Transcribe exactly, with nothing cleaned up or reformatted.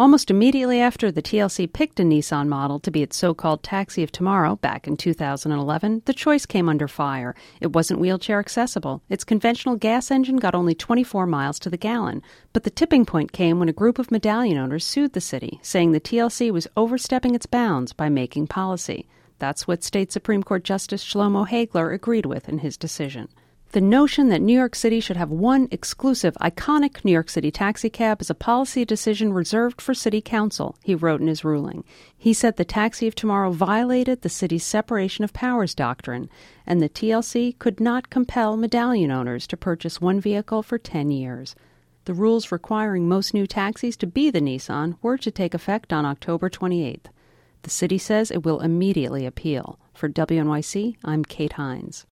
Almost immediately after the T L C picked a Nissan model to be its so-called taxi of tomorrow back in two thousand eleven, the choice came under fire. It wasn't wheelchair accessible. Its conventional gas engine got only twenty-four miles to the gallon. But the tipping point came when a group of medallion owners sued the city, saying the T L C was overstepping its bounds by making policy. That's what State Supreme Court Justice Shlomo Hagler agreed with in his decision. The notion that New York City should have one exclusive, iconic New York City taxicab is a policy decision reserved for City Council, he wrote in his ruling. He said the taxi of tomorrow violated the city's separation of powers doctrine, and the T L C could not compel medallion owners to purchase one vehicle for ten years. The rules requiring most new taxis to be the Nissan were to take effect on October twenty-eighth. The city says it will immediately appeal. For W N Y C, I'm Kate Hines.